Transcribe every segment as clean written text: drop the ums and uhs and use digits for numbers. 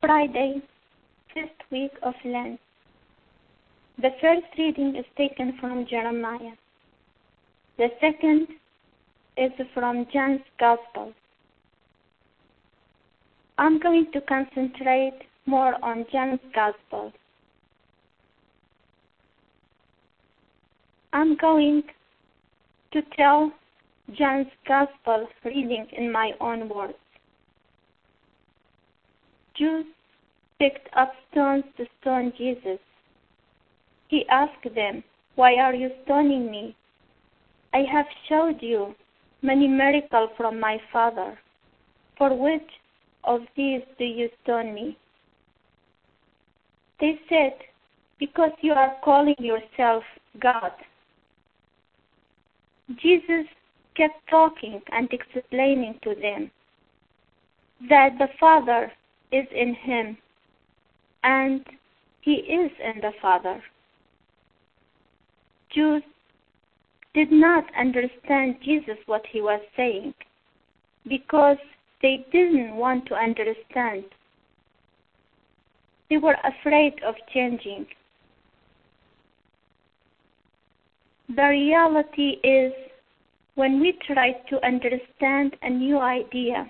Friday, 5th week of Lent. The first reading is taken from Jeremiah. The second is from John's Gospel. I'm going to concentrate more on John's Gospel. I'm going to tell John's Gospel reading in my own words. Jews picked up stones to stone Jesus. He asked them, "Why are you stoning me? I have showed you many miracles from my Father. For which of these do you stone me?" They said, "Because you are calling yourself God." Jesus kept talking and explaining to them that the Father is in him and he is in the Father. Jews did not understand Jesus what he was saying because they didn't want to understand. They were afraid of changing. The reality is, when we try to understand a new idea,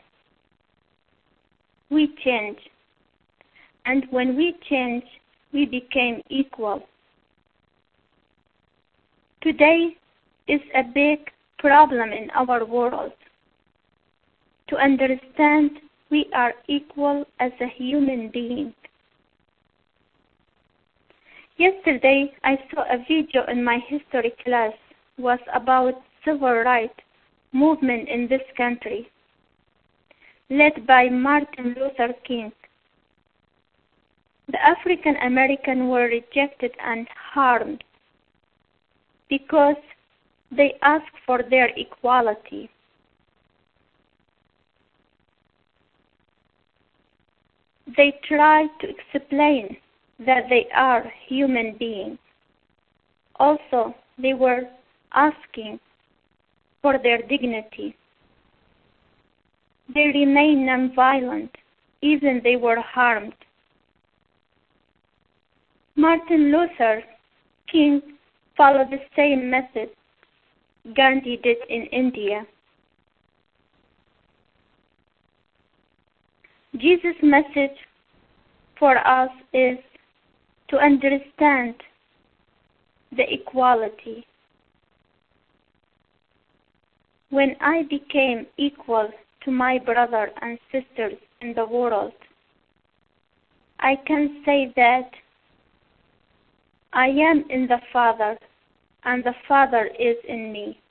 we change. And when we change, we became equal. Today is a big problem in our world. To understand we are equal as a human being. Yesterday, I saw a video in my history class was about civil rights movement in this country, led by Martin Luther King. The African Americans were rejected and harmed because they asked for their equality. They tried to explain that they are human beings. Also, they were asking for their dignity. They remained nonviolent, even they were harmed. Martin Luther King followed the same method Gandhi did in India. Jesus' message for us is to understand the equality. When I became equal to my brothers and sisters in the world, I can say that I am in the Father and the Father is in me.